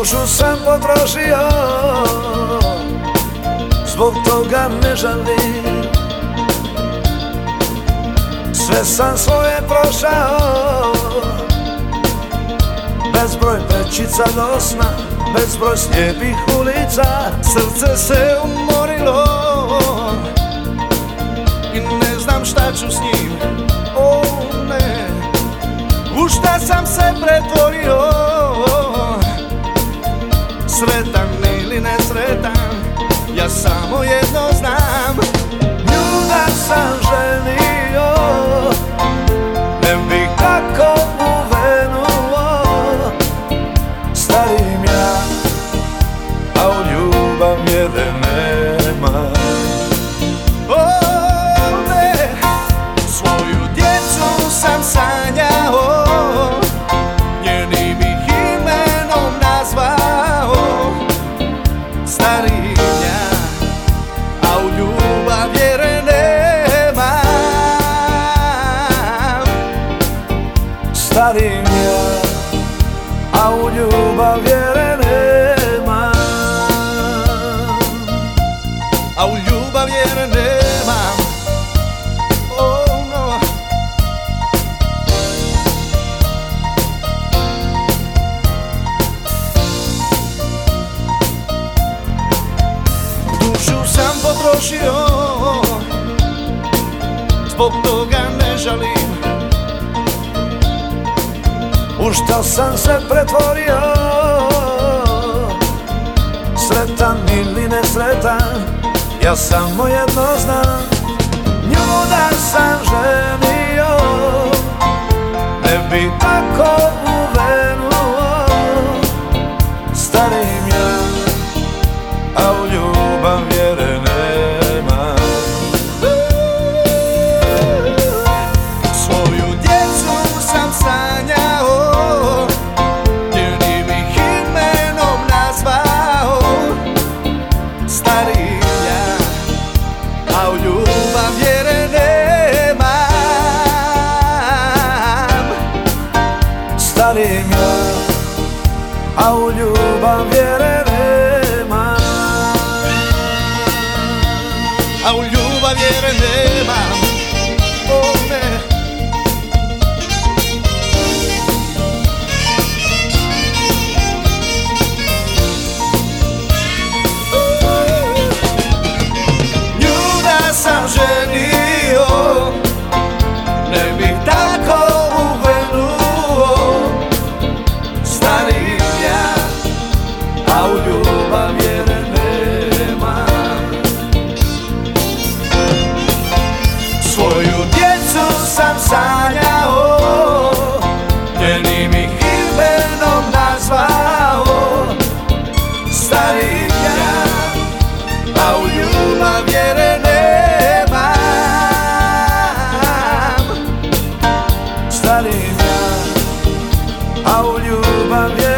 Dušu sam potrošio, zbog toga ne žalim. Sve sam svoje prošao, bezbroj prečica do sna, bezbroj slijepih ulica. Srce se umorilo i ne znam šta ću s njim. O ne, u šta sam se pretvorio? Sretan ili nesretan, ja samo jedno znam. Nju da sam želio, ne bih tako uvenuo. Starim ja, a u ljubav vjere nema. O ne, svoju djecu sam sanjao, njenim ih imenom nazvao. Starim ja, a u ljubav vjere nemam. Starim ja, a u ljubav vjere nemam. A u ljubav vjere nemam. Oh no. Dušu sam potrošio, zbog toga ne žalim. U što sam se pretvorio? Sretan ili nesretan, ja samo jedno znam. Nju da sam ženio, ne bi tako uvenuo. Starim ja, a u ljubav vjere nema. Svoju djecu sam sanjao, njenim ih imenom nazvao. Starim ja, a u ljubav vjere nemam. Starim ja, a u ljubav vjere nemam. A u ljubav vjere nemam. O ne. Nju da sam ženio, ne bih tako uvenuo. Starim ja, a u ljubav vjere nemam. Svoju djecu sam sanjao, njenim ih imenom nazvao. Starim ja, a u ljubav vjere nemam. Starim ja, a u ljubav vjere